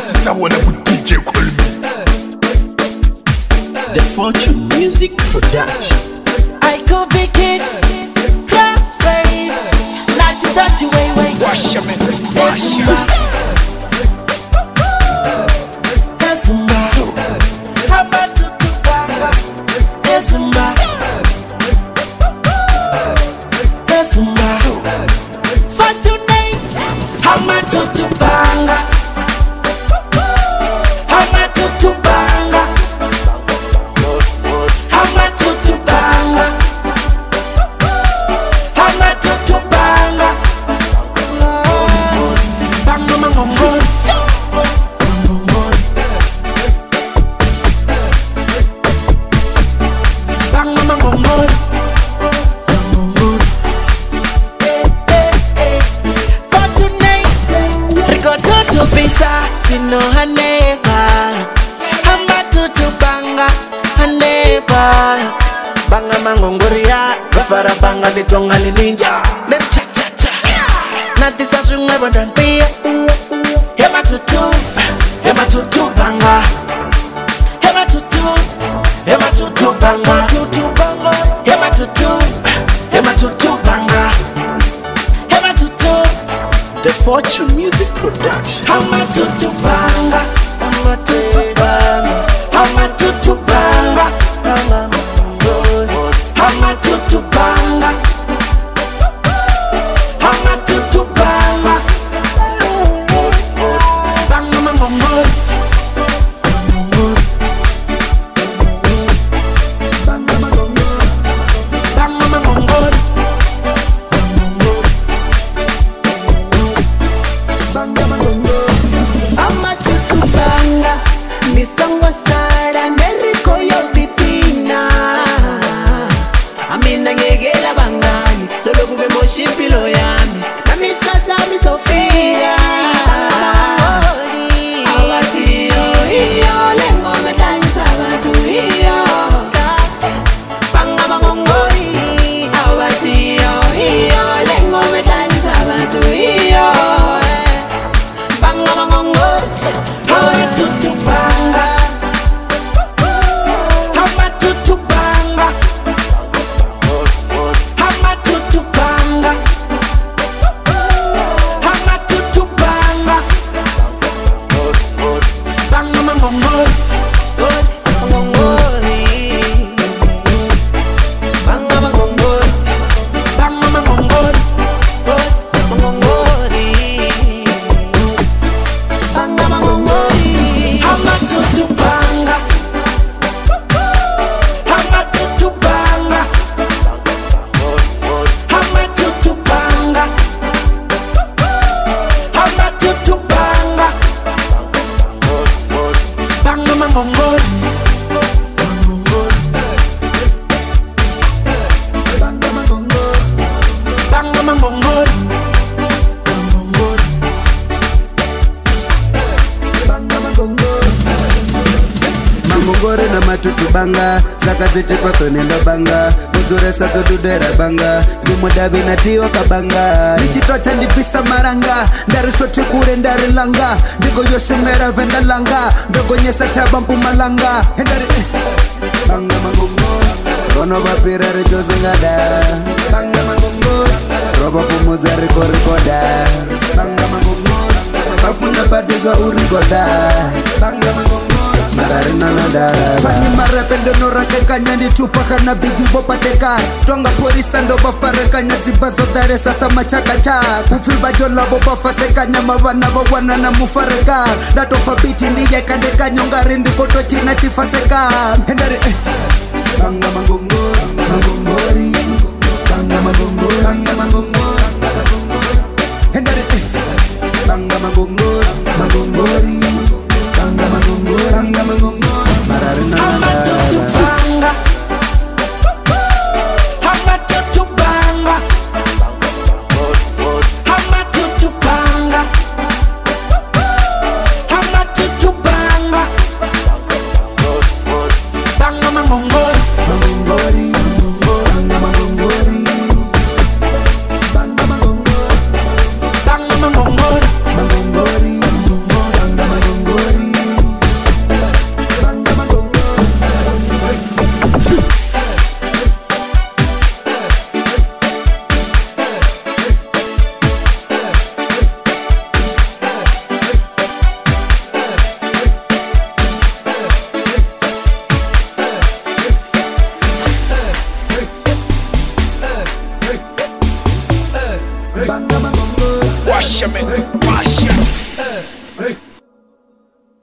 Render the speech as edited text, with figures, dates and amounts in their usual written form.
Francis Awana with DJ Colby. The Fortune Music Production. I go big it, crossway. Not to that you way. Wash your man, wash your man. No, I never. I'm about to banga, I never. Banga mangongoria, bafara banga litonga ninja. Let cha cha cha. Not this as you never done be. Hema tutu banga. Hema tutu banga. Hema tutu banga. The Fortune Music Production. Hama tutu banga, hama tutu banga, hama tutu banga, hama tutu banga, hama tutu banga, banga mangongo, banga mangongo, banga mangongo. Nisangwa sara neriko yo pipina Amina ngegela bangani Solo kube moshipilo yami Na miskasa mi Sofia Awati yo iyo Lengo metani sabatu iyo Panga mangongori Awati yo iyo Lengo metani sabatu iyo Panga mangongori Hora tutu banga Hama tutu banga Hama tutu banga Hama tutu banga Banga mangongori Banga mangongori Banga mangongori Banga mangongori Hama tutu banga Hama tutu banga Hama tutu banga Hama tutu banga Banga mangongori Banga mangongori Banga mangongori Mangongore na matutu banga Zaka zichikwato nenda banga Muzuresa zodudera banga Lumudabi na tiwa kabanga Nichitocha ndipisa maranga Ndari sote kure ndari langa Ndigo yoshumera venda langa Ndogo nyesa taba mpumalanga Hendari Banga mangongore Kono bapira rejozi ngada Banga mangongore Robo pumuza riko rikoda Banga mangongore Bafuna badizo urikoda Banga mangongore Mararina nadara Fani marapendo norake kanyandi tupaka na bigi bopateka Tonga polisa ndo bafareka nyaziba zodare sasa machakacha Kufilba jola bopafaseka nyama wana wawana na mufareka Datofa biti ndiye kandeka nyongari ndikoto china chifaseka Hendari Banga mangongori Mangongori Banga mangongori Banga mangongori Hendari Banga mangongori Mangongori Banga mangongori Banga mangongori Mararina Hama tutu banga Hama tutu banga Hama tutu banga Hama tutu banga Banga mangongori Mangongori Banga mangongori Banga mangongori Banga mangongori Mangongori Banga mangongori banga mangongore Washa me